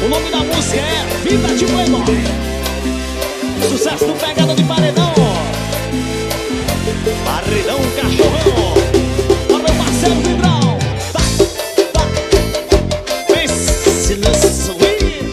O nome da música é Vida de Playboy. Sucesso do Pegada de Paredão. Paredão Cachorrão. Para meu parceiro Vidrão. Pense no swing.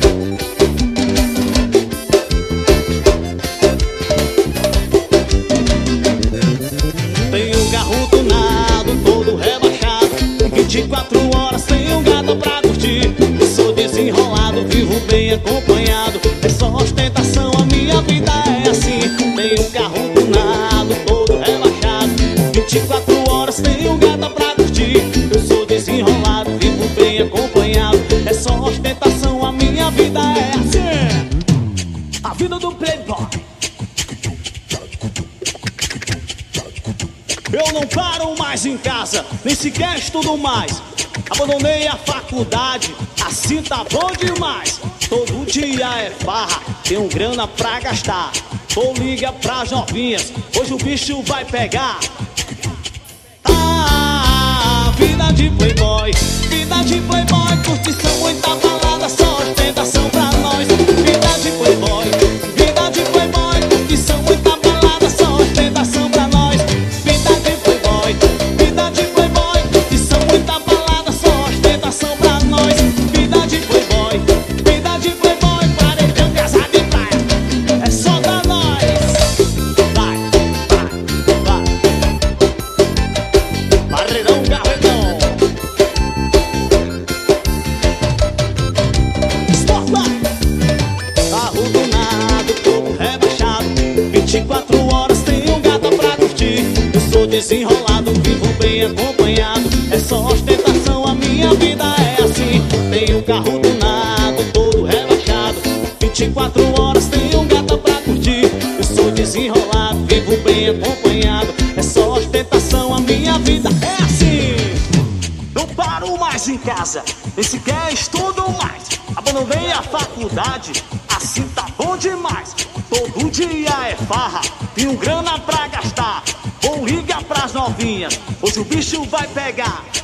Tem um carro tunado, todo rebaixado. 24 horas tem um gato pra curtir. Eu sou desenrolado, vivo bem acompanhado. É só ostentação, a minha vida é assim. Tem um carro tunado, todo rebaixado. 24 horas tem um gato pra curtir. Eu sou desenrolado, vivo bem acompanhado. É só ostentação, a minha vida é assim. A vida do playboy. Eu não paro mais em casa, nem sequer estudo mais. Abandonei a faculdade, assim tá bom demais. Todo dia é farra, tenho grana pra gastar. Ou liga pras novinhas, hoje o bicho vai pegar. Vida de playboy, vida de playboy. Curtição, muita balada, só ostentação pra nós. Vida de playboy, vida de playboy. Curtição, muita balada, só ostentação pra nós. Vida de playboy, vida de playboy. Curtição, muita balada, só ostentação pra nós. Vida de playboy, vida de playboy. Paredão, casa de praia, é só pra nós. Vai, vai, vai. Paredão, garretão. Carro tunado, todo rebaixado. 24 horas tem um gato pra curtir. Eu sou desenrolado, vivo bem acompanhado. É só ostentação, a minha vida é assim. Tem um carro tunado, todo rebaixado. 24 horas tem um gato pra curtir. Eu sou desenrolado, vivo bem acompanhado. É só ostentação, a minha vida é assim. Não paro mais em casa, nem sequer estudo mais. Abandonei a faculdade, assim tá bom demais. Todo dia é farra, tenho grana pra gastar. Vou ligar pras novinhas, hoje o bicho vai pegar.